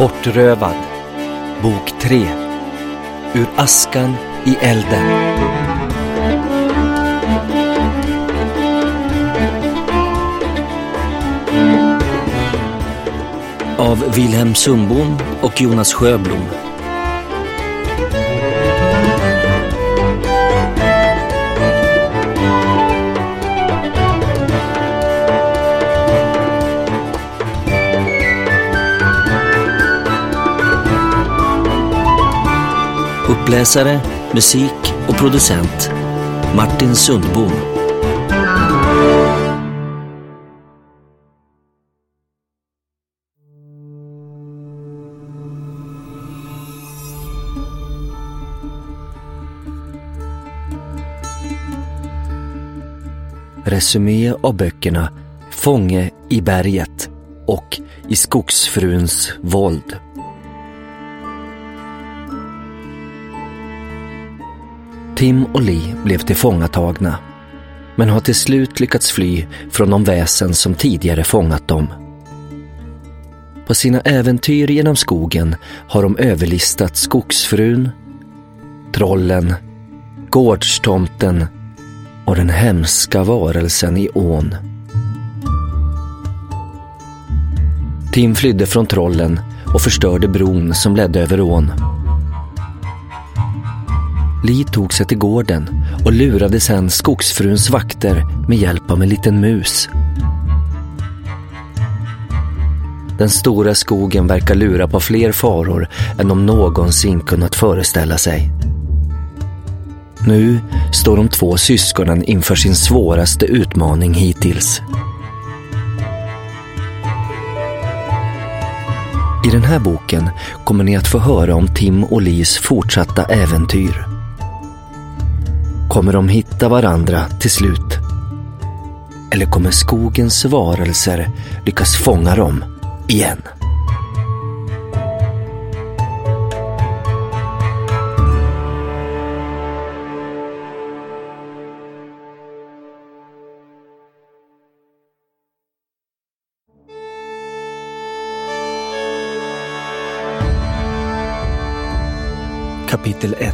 Bortrövad. Bok 3. Ur askan i elden. Av Wilhelm Sundbom och Jonas Sjöblom. Uppläsare, musik och producent Martin Sundbom. Resumé av böckerna Fånge i berget och I skogsfruns våld. Tim och Lee blev tillfångatagna, men har till slut lyckats fly från de väsen som tidigare fångat dem. På sina äventyr genom skogen har de överlistat skogsfrun, trollen, gårdstomten och den hemska varelsen i ån. Tim flydde från trollen och förstörde bron som ledde över ån. Lee tog sig till gården och lurade sedan skogsfruns vakter med hjälp av en liten mus. Den stora skogen verkar lura på fler faror än de någonsin kunnat föreställa sig. Nu står de två syskonen inför sin svåraste utmaning hittills. I den här boken kommer ni att få höra om Tim och Lees fortsatta äventyr. Kommer de hitta varandra till slut? Eller kommer skogens varelser lyckas fånga dem igen? Kapitel 1.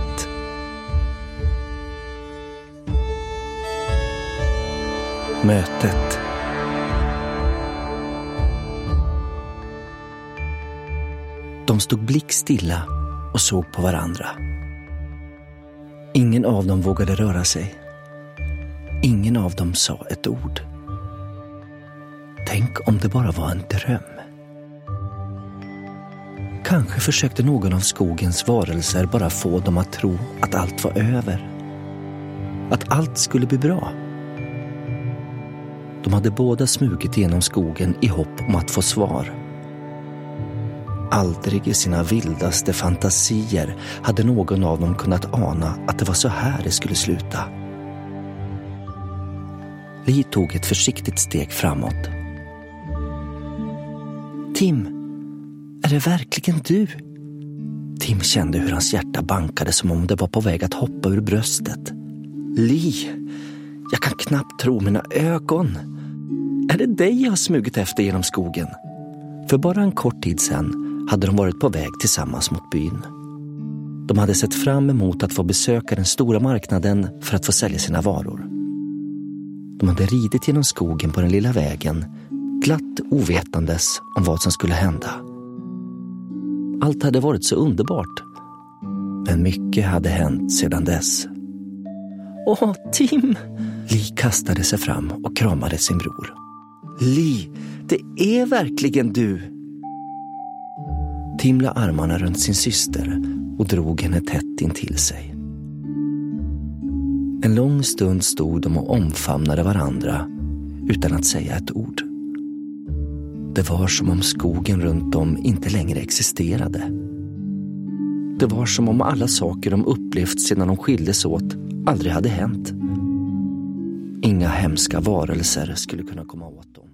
Mötet. De stod blickstilla och såg på varandra. Ingen av dem vågade röra sig. Ingen av dem sa ett ord. Tänk om det bara var en dröm. Kanske försökte någon av skogens varelser bara få dem att tro att allt var över. Att allt skulle bli bra. De hade båda smugit genom skogen i hopp om att få svar. Aldrig i sina vildaste fantasier hade någon av dem kunnat ana att det var så här det skulle sluta. Lee tog ett försiktigt steg framåt. Tim, är det verkligen du? Tim kände hur hans hjärta bankade som om det var på väg att hoppa ur bröstet. Lee, jag kan knappt tro mina ögon. Är det dig jag har smugit efter genom skogen? För bara en kort tid sedan hade de varit på väg tillsammans mot byn. De hade sett fram emot att få besöka den stora marknaden för att få sälja sina varor. De hade ridit genom skogen på den lilla vägen, glatt ovetandes om vad som skulle hända. Allt hade varit så underbart, men mycket hade hänt sedan dess. Åh, Tim! Lee kastade sig fram och kramade sin bror. Lee, det är verkligen du! Tim la armarna runt sin syster och drog henne tätt in till sig. En lång stund stod de och omfamnade varandra utan att säga ett ord. Det var som om skogen runt dem inte längre existerade. Det var som om alla saker de upplevt sedan de skildes åt aldrig hade hänt. Inga hemska varelser skulle kunna komma åt dem.